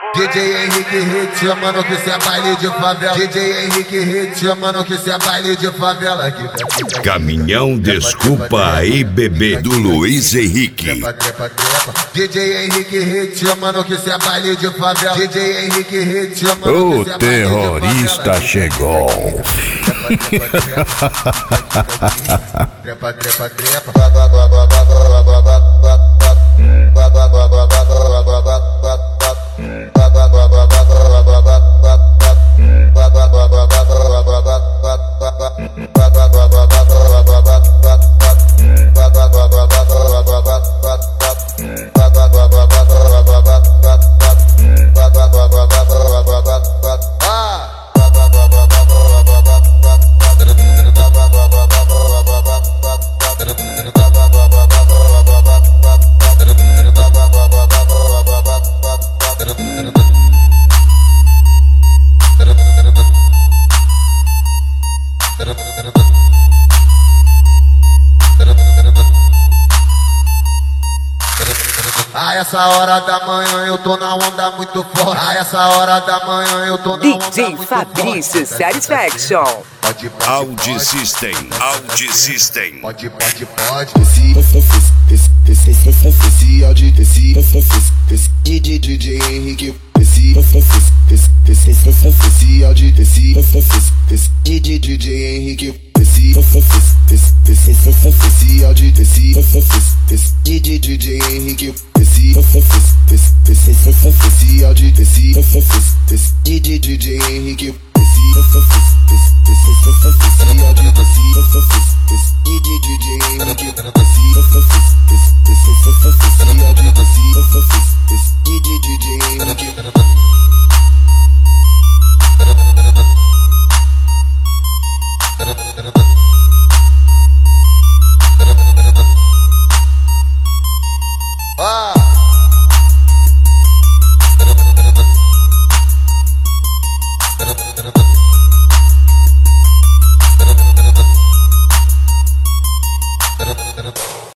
DJ Henrique Hit, chamando que cê é baile de favela. DJ Henrique Hit, chamando que cê é baile de favela. Caminhão Desculpa aí, bebê, do Luiz Henrique. DJ Henrique Hit, chamando que cê é baile de favela. DJ Henrique Hit, chamando que cê é baile de favela. O terrorista chegou. Trepa, trepa, trepa. A essa hora da manhã eu tô na onda muito forte. A essa hora da manhã eu tô na onda DJ muito Fabrício forte. Satisfaction. Pode, Audi System. pode. Esse Audi, esse DJ Henrique, esse Audi, esse DJ Henrique, esse Audi, esse DJ Henrique, esse Audi, esse DJ Henrique, Ah!